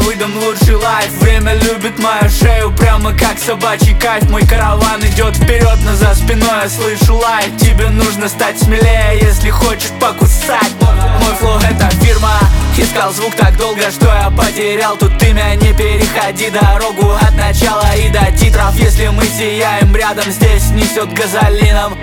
выдам лучший лайф. Время любит мою шею, прямо как собачий кайф. Мой караван идет вперед, но за спиной я слышу лай. Тебе нужно стать смелее, если хочешь покусать. Мой флоу это фирма. Искал звук так долго, что я потерял тут имя. Не переходи дорогу от начала и до титров. Если мы сияем рядом, здесь несет газолином.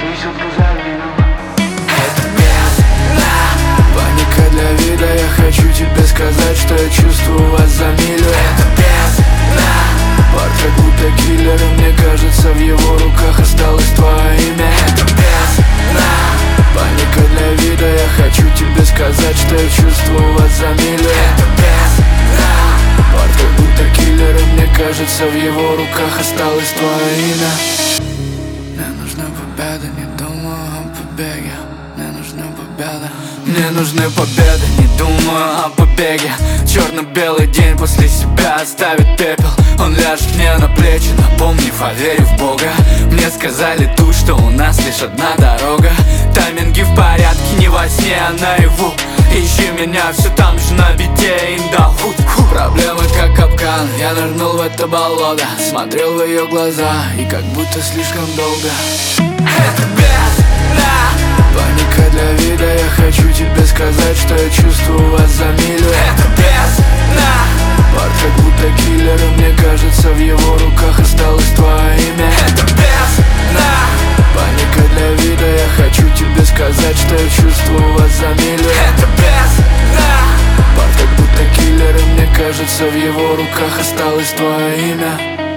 Это бездна. Паника для вида, я хочу тебе сказать, что я чувствую вас за милю. Это бездна. Парк как будто киллер, и мне кажется, в его руках осталось твое имя. Это бездна. Паника для вида, я хочу тебе сказать, что я чувствую вас за милю. Это бездна. Парк как будто киллер, и мне кажется, в его руках осталось твое имя. Мне нужна победа, не думаю о побеге. Мне нужна победа. Мне нужны победы, не думаю о побеге. Черно-белый день после себя оставит пепел. Он ляжет мне на плечи, напомнив о вере в Бога. Мне сказали тут, что у нас лишь одна дорога. Тайминги в порядке, не во сне, а наяву. Ищи меня все там же на бите, индахут. Проблемы как капкан, я нырнул в это болото. Смотрел в ее глаза, и как будто слишком долго. Это бездна. Паника для вида, я хочу тебе сказать, что я чувствую вас за милю. Это бездна. Парк как будто киллер, и мне кажется, в его руках осталось твое имя. Это бездна. Паника для вида, я хочу тебе сказать, что я чувствую вас за милю. Это бездна. Парк как будто киллер, и мне кажется, в его руках осталось твое имя.